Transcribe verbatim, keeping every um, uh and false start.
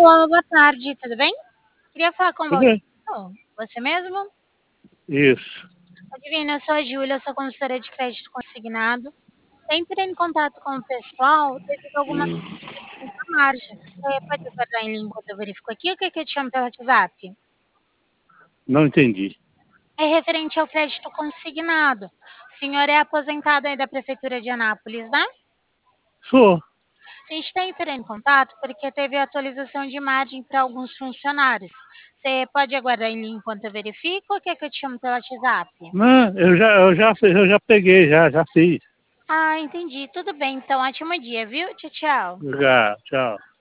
Olá, boa tarde, tudo bem? Queria falar com o Tudo bem? Valdemiro, você mesmo? Isso. Adivina, eu sou a Júlia, eu sou consultora de crédito consignado. Sempre em contato com o pessoal devido a algumas questões da margem. Você pode aguardar em linha enquanto eu verifico aqui ou quer que eu te chame pelo WhatsApp? Não entendi. É referente ao crédito consignado. O senhor é aposentado aí da Prefeitura de Anápolis, né? Sou. A gente está entrando em contato porque teve atualização de margem para alguns funcionários. Você pode aguardar em linha enquanto eu verifico ou quer que eu te chame pelo WhatsApp? Não, eu já, eu já, fiz- eu já peguei, já, já fiz. Ah, entendi. Tudo bem, então. Ótimo dia, viu? Tchau, tchau. Já, tchau.